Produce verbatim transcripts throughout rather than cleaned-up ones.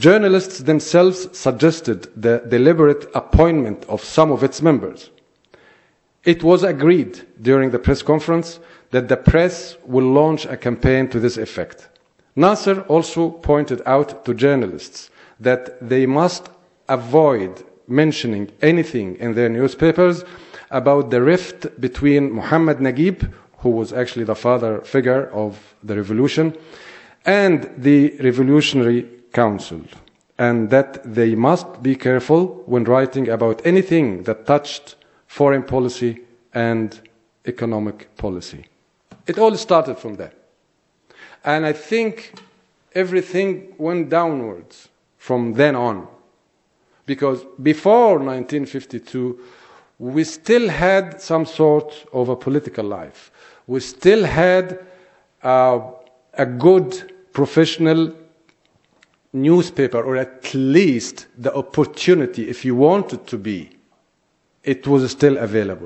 Journalists themselves suggested the deliberate appointment of some of its members. It was agreed during the press conference that the press will launch a campaign to this effect. Nasser also pointed out to journalists that they must avoid mentioning anything in their newspapers about the rift between Muhammad Naguib, who was actually the father figure of the revolution, and the Revolutionary Council, and that they must be careful when writing about anything that touched foreign policy and economic policy. It all started from there. And I think everything went downwards from then on. Because before nineteen fifty-two, we still had some sort of a political life. We still had uh, a good professional newspaper, or at least the opportunity, if you wanted to be, it was still available.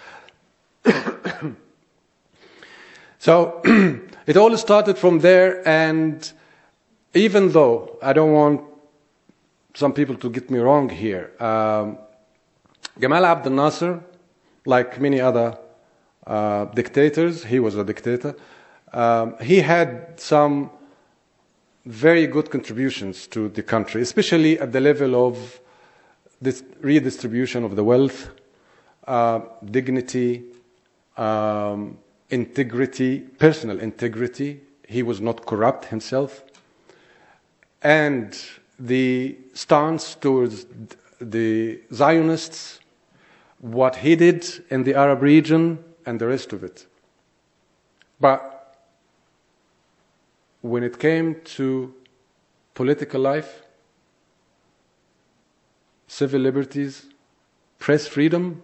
So it all started from there, and even though I don't want some people to get me wrong here, um, Gamal Abdel Nasser, like many other uh, dictators, he was a dictator, um, he had some very good contributions to the country, especially at the level of this redistribution of the wealth, uh, dignity, um, integrity, personal integrity. He was not corrupt himself. And the stance towards the Zionists, what he did in the Arab region, and the rest of it. But when it came to political life, civil liberties, press freedom,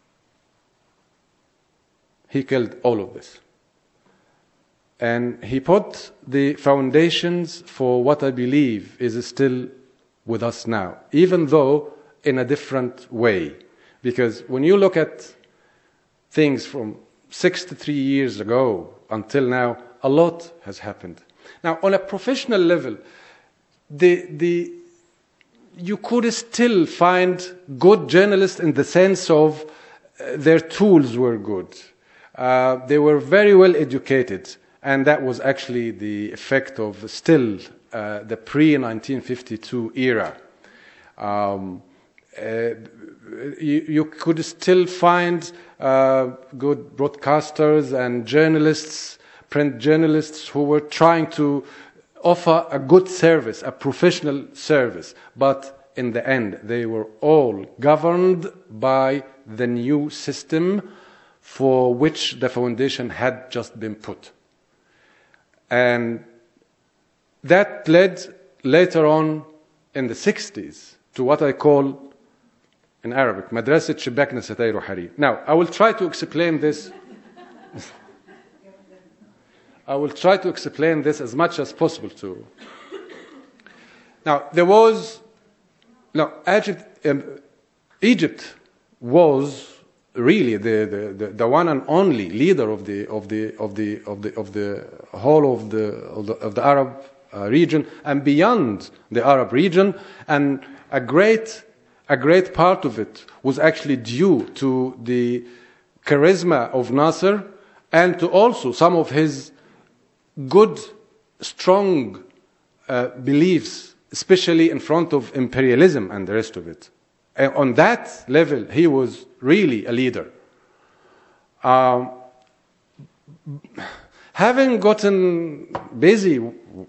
he killed all of this. And he put the foundations for what I believe is still with us now, even though in a different way. Because when you look at things from sixty-three years ago until now, a lot has happened. Now, on a professional level, the, the, you could still find good journalists in the sense of uh, their tools were good. Uh, they were very well educated, and that was actually the effect of still uh, the pre nineteen fifty-two era. Um, uh, you, you could still find uh, good broadcasters and journalists, print journalists, who were trying to offer a good service, a professional service, but in the end they were all governed by the new system for which the foundation had just been put. And that led later on in the sixties to what I call in Arabic, Madrasat Shibak Nasatay Ruhari. Now, I will try to explain this. I will try to explain this as much as possible to. Now, there was, no, Egypt, um, Egypt was really the, the, the, the one and only leader of the of the of the of the of the whole of the of the, of the Arab uh, region and beyond the Arab region, and a great a great part of it was actually due to the charisma of Nasser and to also some of his good, strong uh, beliefs, especially in front of imperialism and the rest of it. And on that level, he was really a leader. Um, having gotten busy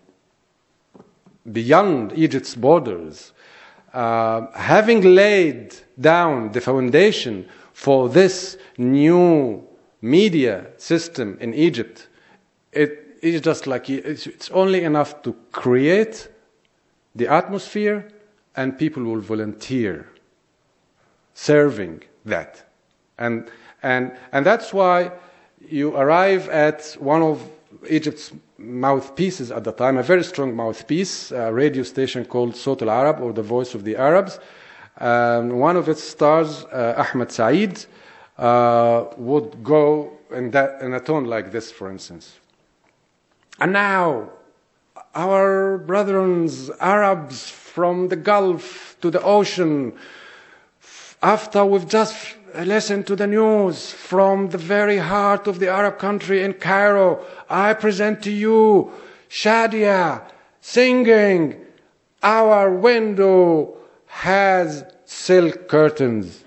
beyond Egypt's borders, uh, having laid down the foundation for this new media system in Egypt, it is just like it's, it's only enough to create the atmosphere, and people will volunteer serving that. And, and, and that's why you arrive at one of Egypt's mouthpieces at the time, a very strong mouthpiece, a radio station called Sawt al-Arab, or the Voice of the Arabs. Um, one of its stars, uh, Ahmed Said, uh, would go in, that, in a tone like this, for instance. And now, our brethren Arabs from the Gulf to the ocean. After we've just listened to the news from the very heart of the Arab country in Cairo, I present to you Shadia singing, "Our window has silk curtains."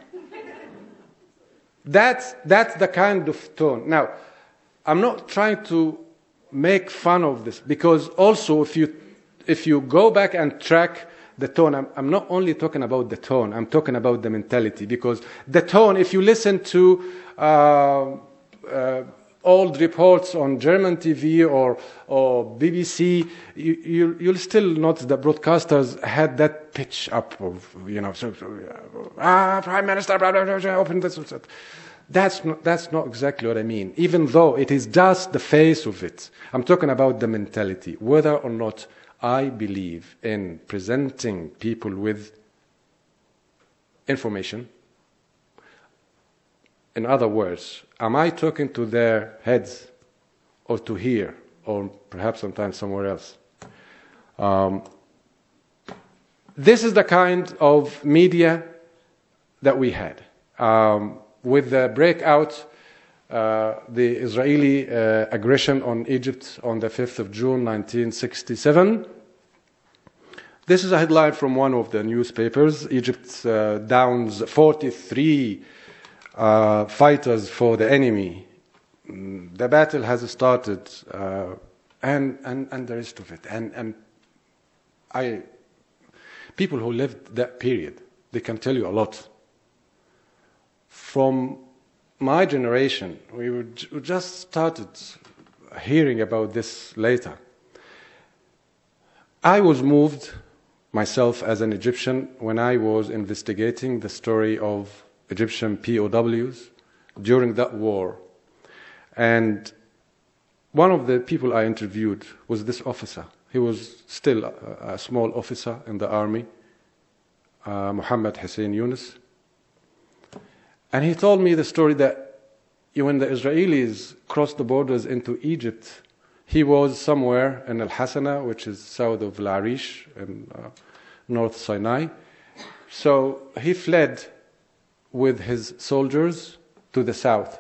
That's, that's the kind of tone. Now, I'm not trying to make fun of this, because also if you, if you go back and track the tone, I'm, I'm not only talking about the tone, I'm talking about the mentality, because the tone, if you listen to uh, uh, old reports on German T V or, or B B C, you, you, you'll still notice that broadcasters had that pitch up of, you know, so, so, ah, Prime Minister, blah, blah, blah, blah, open this. That's not, that's not exactly what I mean, even though it is just the face of it. I'm talking about the mentality, whether or not I believe in presenting people with information. In other words, am I talking to their heads or to here, or perhaps sometimes somewhere else? Um, this is the kind of media that we had. Um, with the breakout, uh, the Israeli uh, aggression on Egypt on the fifth of June nineteen sixty-seven, this is a headline from one of the newspapers. Egypt uh, downs forty-three uh, fighters for the enemy. The battle has started, uh, and, and, and the rest of it. And, and I, people who lived that period, they can tell you a lot. From my generation, we, were, we just started hearing about this later. I was moved myself as an Egyptian when I was investigating the story of Egyptian P O Ws during that war. And one of the people I interviewed was this officer. He was still a, a small officer in the army, uh, Muhammad Hussein Yunus. And he told me the story that when the Israelis crossed the borders into Egypt, he was somewhere in Al-Hassana, which is south of Al-Arish in uh, North Sinai. So he fled with his soldiers to the south.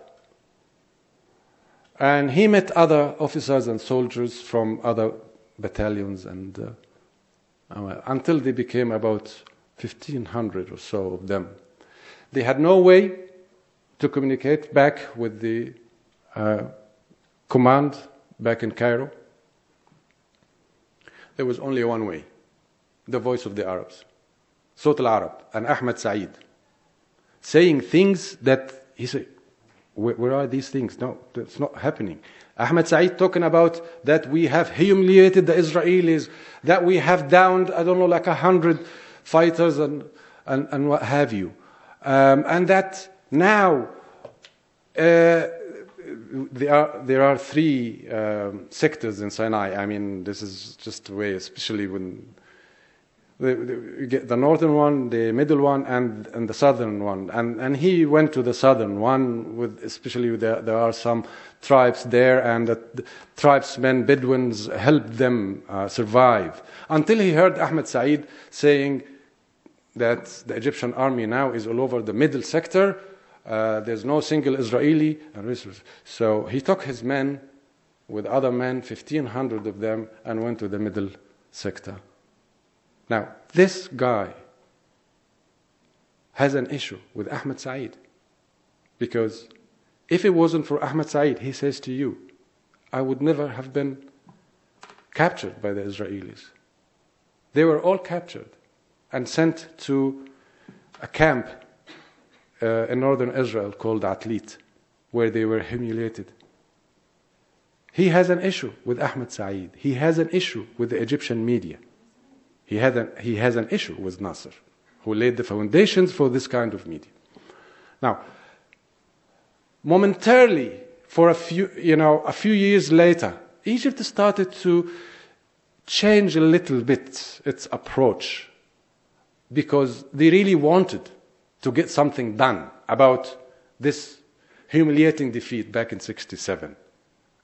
And he met other officers and soldiers from other battalions, and uh, uh, until they became about fifteen hundred or so of them. They had no way to communicate back with the uh, command back in Cairo. There was only one way, the voice of the Arabs, Sawt al-Arab, and Ahmed Said, saying things that he said, where, where are these things? No, that's not happening. Ahmed Said talking about that we have humiliated the Israelis, that we have downed, I don't know, like a hundred fighters and, and, and what have you. Um, and that now uh, there are there are three um, sectors in Sinai. I mean, this is just the way, especially when the, the, you get the northern one, the middle one, and, and the southern one. And and he went to the southern one, with especially with the, there are some tribes there, and the, the tribesmen, Bedouins, helped them uh, survive. Until he heard Ahmed Said saying that the Egyptian army now is all over the middle sector. Uh, there's no single Israeli. So he took his men with other men, fifteen hundred of them, and went to the middle sector. Now, this guy has an issue with Ahmed Said, because if it wasn't for Ahmed Said, he says to you, I would never have been captured by the Israelis. They were all captured and sent to a camp uh, in northern Israel called Atlit, where they were humiliated. He has an issue with Ahmed Said. He has an issue with the Egyptian media. He, had an, he has an issue with Nasser, who laid the foundations for this kind of media. Now, momentarily, for a few, you know, a few years later, Egypt started to change a little bit its approach, because they really wanted to get something done about this humiliating defeat back in sixty-seven.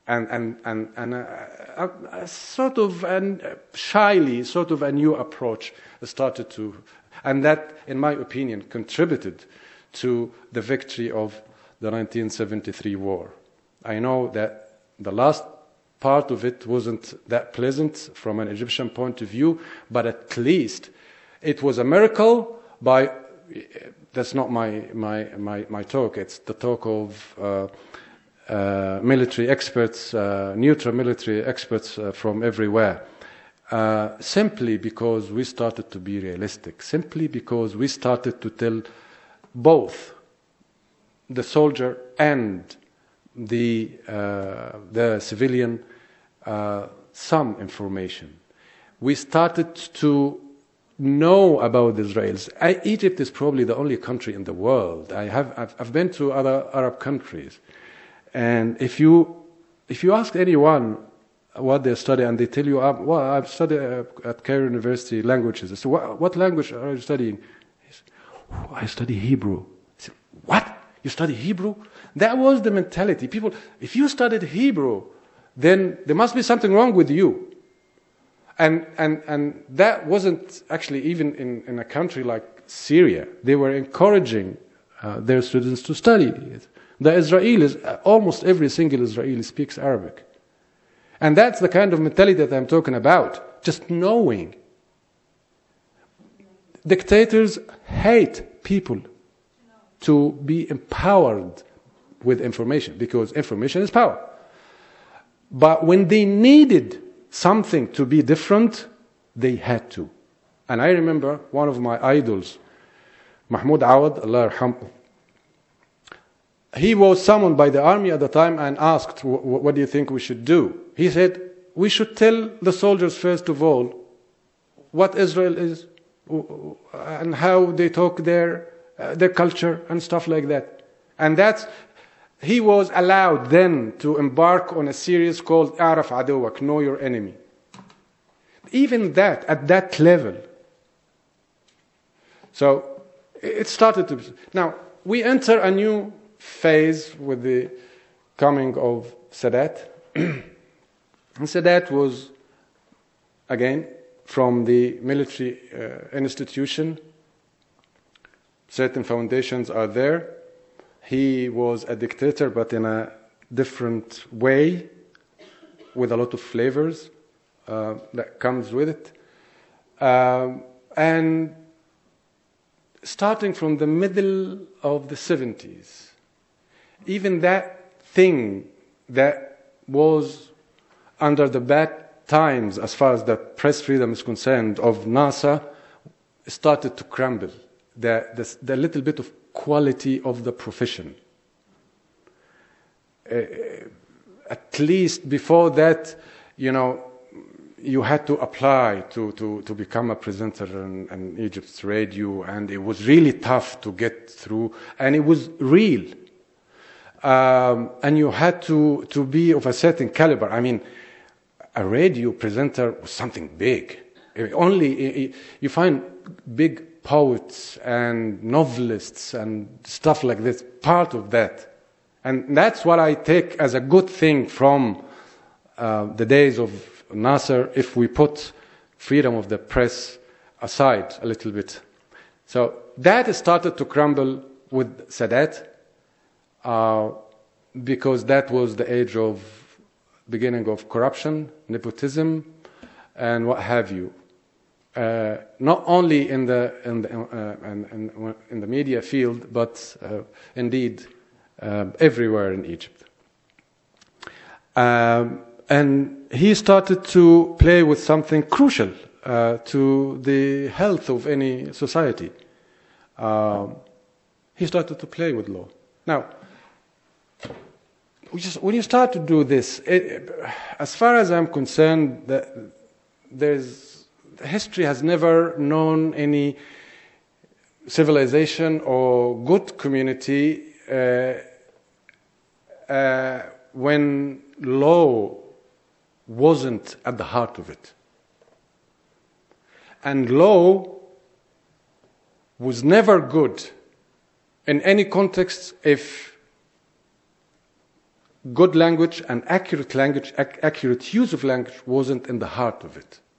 and and and, and a, a, a sort of an shyly sort of a new approach started to, and that, in my opinion, contributed to the victory of the nineteen seventy-three war. I know that the last part of it wasn't that pleasant from an Egyptian point of view, but at least it was a miracle by, that's not my, my, my, my talk, it's the talk of uh, uh, military experts, uh, neutral military experts uh, from everywhere. Uh, simply because we started to be realistic, simply because we started to tell both the soldier and the, uh, the civilian uh, some information. We started to know about the Israelis. I, Egypt is probably the only country in the world. I have, I've, I've been to other Arab countries, and if you, if you ask anyone what they study, and they tell you, uh, well, I've studied uh, at Cairo University languages. So what, what language are you studying? He said, oh, I study Hebrew. I said, what? You study Hebrew? That was the mentality. People, if you studied Hebrew, then there must be something wrong with you. And and and that wasn't actually even in, in a country like Syria. They were encouraging uh, their students to study it. The Israelis, almost every single Israeli speaks Arabic. And that's the kind of mentality that I'm talking about. Just knowing. Dictators hate people to be empowered with information, because information is power. But when they needed something to be different, they had to. And I remember one of my idols, Mahmoud Awad, Allah yarhamhu. He was summoned by the army at the time and asked, what do you think we should do? He said, we should tell the soldiers first of all what Israel is and how they talk their, uh, their culture and stuff like that. And that's, he was allowed then to embark on a series called A'raf Adawak, Know Your Enemy. Even that, at that level. So it started to, now we enter a new phase with the coming of Sadat. And Sadat was, again, from the military uh, institution. Certain foundations are there. He was a dictator, but in a different way, with a lot of flavors uh, that comes with it. Um, and starting from the middle of the seventies, even that thing that was under the bad times, as far as the press freedom is concerned, of NASA, started to crumble. The, the, the little bit of quality of the profession. Uh, at least before that, you know, you had to apply to, to, to become a presenter in, in Egypt's radio, and it was really tough to get through, and it was real. Um, and you had to, to be of a certain caliber. I mean, a radio presenter was something big. Only you find big poets and novelists and stuff like this, part of that. And that's what I take as a good thing from uh, the days of Nasser, if we put freedom of the press aside a little bit. So that started to crumble with Sadat, uh, because that was the age of beginning of corruption, nepotism, and what have you. Uh, not only in the in the, uh, in, in, in the media field, but uh, indeed uh, everywhere in Egypt. Um, and he started to play with something crucial uh, to the health of any society. Um, he started to play with law. Now, we just, when you start to do this, it, as far as I'm concerned, the, there's history has never known any civilization or good community uh, uh, when law wasn't at the heart of it. And law was never good in any context if good language and accurate language, ac- accurate use of language wasn't in the heart of it.